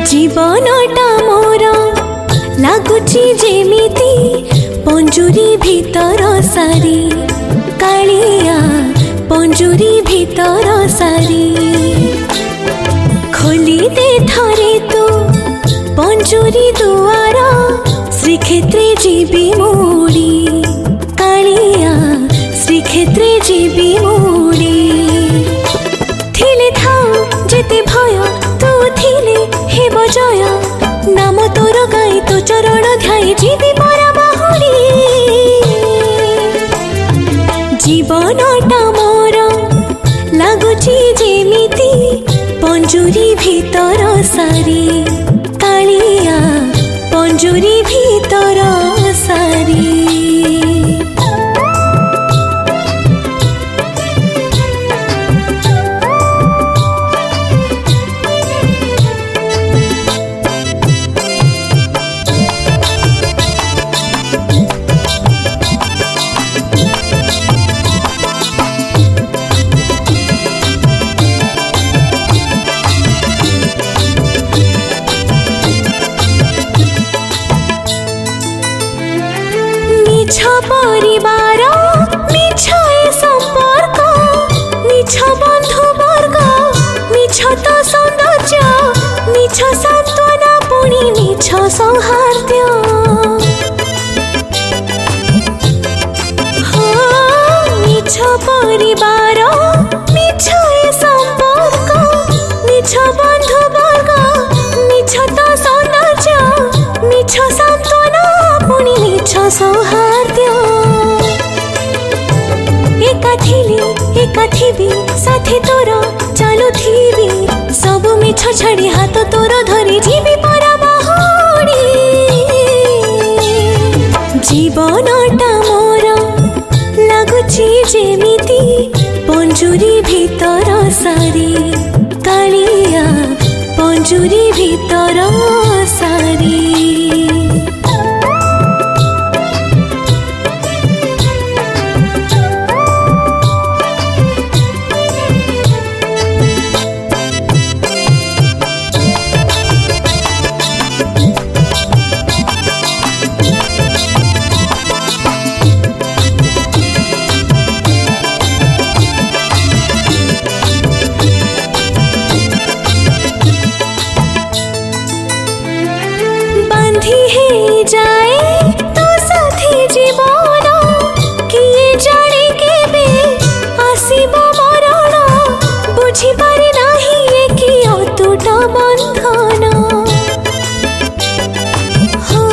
जीवनटा मोर लागुची जेमिति पंजुरी भीतर सारी कालिया पंजुरी भीतर सारी खोली दे थरे तू पंजुरी दुआर श्रीक्षेत्रे जीवी मोड़ी कालिया श्रीक्षेत्रे जीवी मोड़ी थिले थाऊ जेते भय तू थिले हे बजय नाम तोर गाई तो चरण ध्याय जीवी परा बाहुरी जीवनटा मोर लागुची जेमिति पंजुरी भीतर सारी कालिया पंजुरी भीतर सारी मिछ परिवार मिछ संपर्क मिछ बंधु वर्ग मिछ तो सौंदर्य मिछ सांत्वना पुणी मिछ सौहार्द्य मिछ परिवार मिछ संपर्क मिछ बंधु वर्ग मिछ तो सौंदर्य मिछ सांत्वना पुणी मिछ सौहार्द्य एका थिबी साथी तोर चालुथिबी सब मिछ छाड़ी हाथ तोर धरी जीवी परा बाहुरी जीवनटा मोर लागुची जेमिति पंजुरी भीतर सारी कालिया पंजुरी भीतर सारी जाए तो साथी जीवन किए जाने केबे आसीब मरण बुझी पारे नाही कि अतुट बंधन हो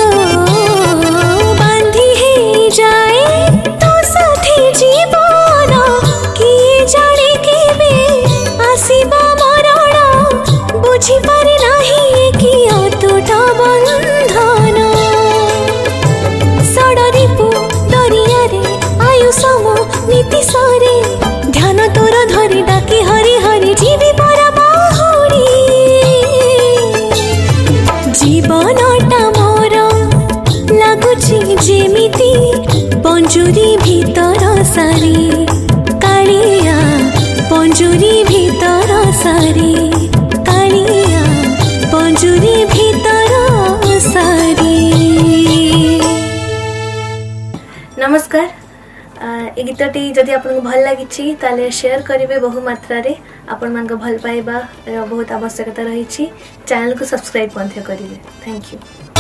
बांधी हे जाए तो साथी जीवन किए जाने केबे आसीब मरण बुझी पारे नाही कि अतुट बंधन नीति सारे ध्यान तोर धरी डाकी हरि हरि जीवी परा बाहुरी जीवनटा मोर लागुची जेमिति पंजुरी भीतर सारी कालिया पंजुरी भीतर सारी कालिया पंजुरी भीतर सारी। नमस्कार। ए गीतटी जदि आपको भल लगी ताले शेयर करेंगे बहु मात्रा रे आपण मान भल पाइबा बहुत आवश्यकता रही। चैनल को सब्सक्राइब करेंगे। Thank you.